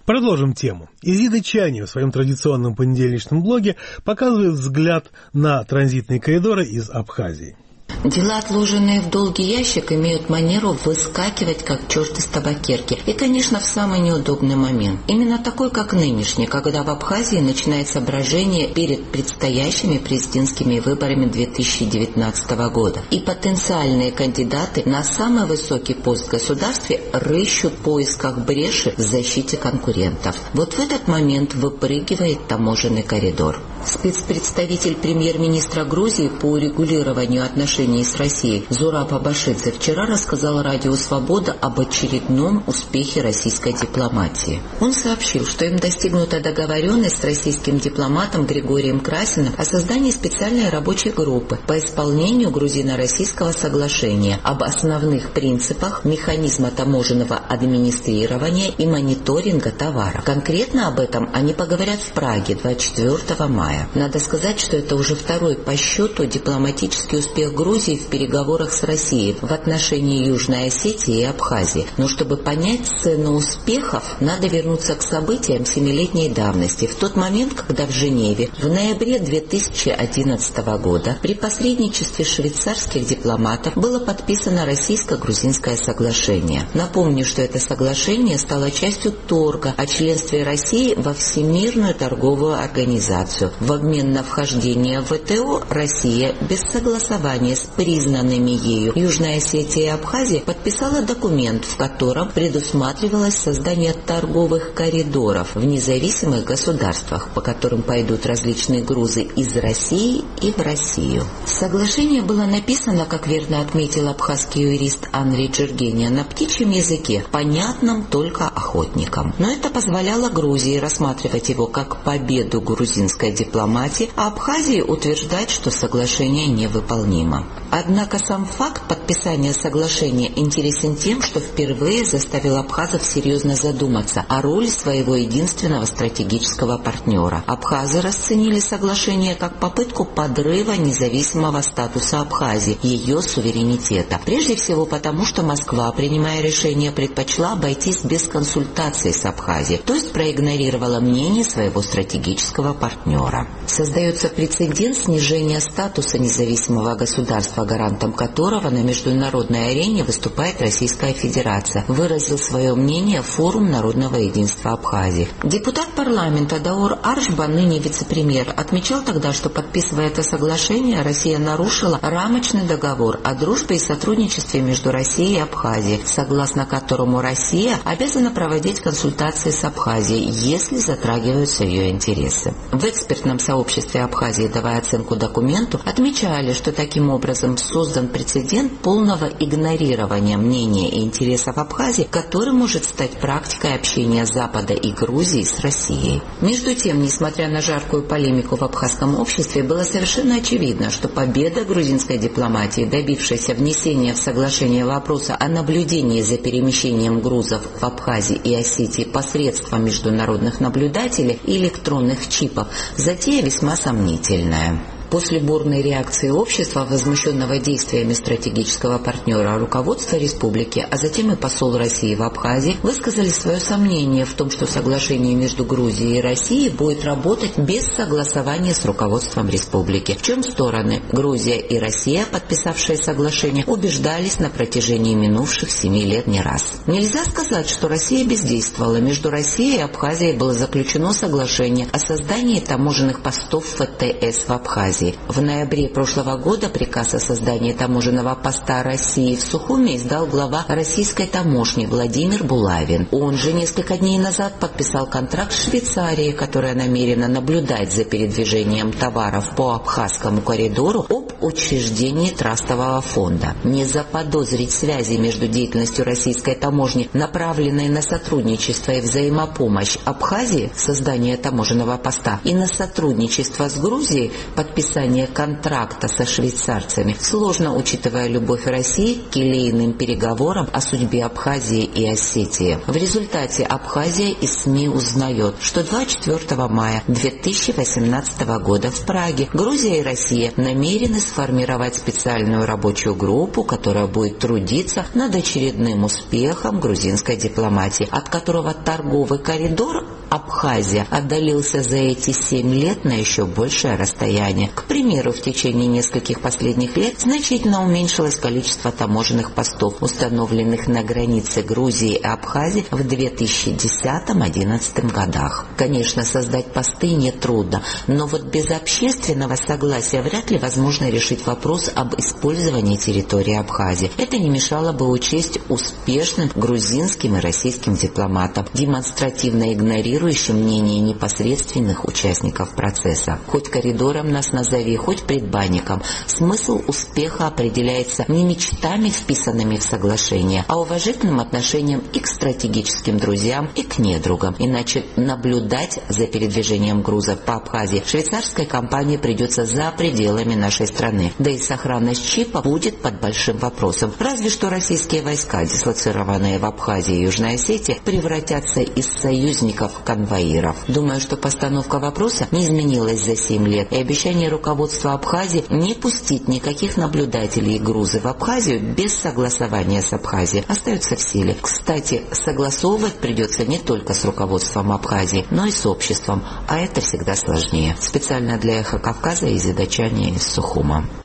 Продолжим тему. Изида Чани в своем традиционном понедельничном блоге показывает взгляд на транзитные коридоры из Абхазии. Дела, отложенные в долгий ящик, имеют манеру выскакивать, как черт из табакерки. И, конечно, в самый неудобный момент. Именно такой, как нынешний, когда в Абхазии начинается брожение перед предстоящими президентскими выборами 2019 года. И потенциальные кандидаты на самый высокий пост в государстве рыщут в поисках бреши в защите конкурентов. Вот в этот момент выпрыгивает таможенный коридор. Спецпредставитель премьер-министра Грузии по урегулированию отношений с Россией Зураб Абашидзе вчера рассказал радио «Свобода» об очередном успехе российской дипломатии. Он сообщил, что им достигнута договоренность с российским дипломатом Григорием Красиным о создании специальной рабочей группы по исполнению грузино-российского соглашения об основных принципах механизма таможенного администрирования и мониторинга товаров. Конкретно об этом они поговорят в Праге 24 мая. Надо сказать, что это уже второй по счету дипломатический успех Грузии в переговорах с Россией в отношении Южной Осетии и Абхазии. Но чтобы понять цену успехов, надо вернуться к событиям семилетней давности. В тот момент, когда в Женеве в ноябре 2011 года при посредничестве швейцарских дипломатов было подписано российско-грузинское соглашение. Напомню, что это соглашение стало частью торга о членстве России во Всемирную торговую организацию. В обмен на вхождение в ВТО Россия без согласования с признанными ею Южной Осетией и Абхазией подписала документ, в котором предусматривалось создание торговых коридоров в независимых государствах, по которым пойдут различные грузы из России и в Россию. Соглашение было написано, как верно отметил абхазский юрист Анри Джергения, на птичьем языке, понятном только охотникам. Но это позволяло Грузии рассматривать его как победу грузинской дипломатии, а Абхазии утверждать, что соглашение невыполнимо. Однако сам факт подписания соглашения интересен тем, что впервые заставил абхазов серьезно задуматься о роли своего единственного стратегического партнера. Абхазы расценили соглашение как попытку подрыва независимого статуса Абхазии, ее суверенитета. Прежде всего потому, что Москва, принимая решение, предпочла обойтись без консультаций с Абхазией, то есть проигнорировала мнение своего стратегического партнера. Создается прецедент снижения статуса независимого государства, гарантом которого на международной арене выступает Российская Федерация, выразил свое мнение Форум народного единства Абхазии. Депутат парламента Даор Аршба, ныне вице-премьер, отмечал тогда, что, подписывая это соглашение, Россия нарушила рамочный договор о дружбе и сотрудничестве между Россией и Абхазией, согласно которому Россия обязана проводить консультации с Абхазией, если затрагиваются ее интересы. В экспертном сообществе Абхазии, давая оценку документу, отмечали, что таким образом создан прецедент полного игнорирования мнения и интересов Абхазии, который может стать практикой общения Запада и Грузии с Россией. Между тем, несмотря на жаркую полемику в абхазском обществе, было совершенно очевидно, что победа грузинской дипломатии, добившейся внесения в соглашение вопроса о наблюдении за перемещением грузов в Абхазии и Осетии посредством международных наблюдателей и электронных чипов, затея весьма сомнительная. После бурной реакции общества, возмущенного действиями стратегического партнера, руководство республики, а затем и посол России в Абхазии, высказали свое сомнение в том, что соглашение между Грузией и Россией будет работать без согласования с руководством республики. В чем стороны Грузия и Россия, подписавшие соглашение, убеждались на протяжении минувших 7 лет не раз. Нельзя сказать, что Россия бездействовала. Между Россией и Абхазией было заключено соглашение о создании таможенных постов ФТС в Абхазии. В ноябре прошлого года приказ о создании таможенного поста России в Сухуми издал глава российской таможни Владимир Булавин. Он же несколько дней назад подписал контракт с Швейцарией, которая намерена наблюдать за передвижением товаров по Абхазскому коридору об учреждении трастового фонда. Не заподозрить связи между деятельностью российской таможни, направленной на сотрудничество и взаимопомощь Абхазии, создание таможенного поста, и на сотрудничество с Грузией, подписание подписания контракта со швейцарцами сложно, учитывая любовь России к келейным переговорам о судьбе Абхазии и Осетии. В результате Абхазия из СМИ узнает, что 24 мая 2018 года в Праге Грузия и Россия намерены сформировать специальную рабочую группу, которая будет трудиться над очередным успехом грузинской дипломатии, от которого торговый коридор Абхазия отдалился за эти 7 лет на еще большее расстояние. К примеру, в течение нескольких последних лет значительно уменьшилось количество таможенных постов, установленных на границе Грузии и Абхазии в 2010-2011 годах. Конечно, создать посты нетрудно, но вот без общественного согласия вряд ли возможно решить вопрос об использовании территории Абхазии. Это не мешало бы учесть успешным грузинским и российским дипломатам, демонстративно игнорирующим мнение непосредственных участников процесса. Хоть коридором нас назови, хоть предбанником, смысл успеха определяется не мечтами, вписанными в соглашение, а уважительным отношением и к стратегическим друзьям, и к недругам. Иначе наблюдать за передвижением грузов по Абхазии швейцарской компании придется за пределами нашей страны. Да и сохранность чипа будет под большим вопросом. Разве что российские войска, дислоцированные в Абхазии и Южной Осетии, превратятся из союзников в конвоиров. Думаю, что постановка вопроса не изменилась за 7 лет, и обещание руководства Абхазии не пустить никаких наблюдателей и грузы в Абхазию без согласования с Абхазией остается в силе. Кстати, согласовывать придется не только с руководством Абхазии, но и с обществом, а это всегда сложнее. Специально для «Эхо Кавказа» Изида Чаня из Сухума.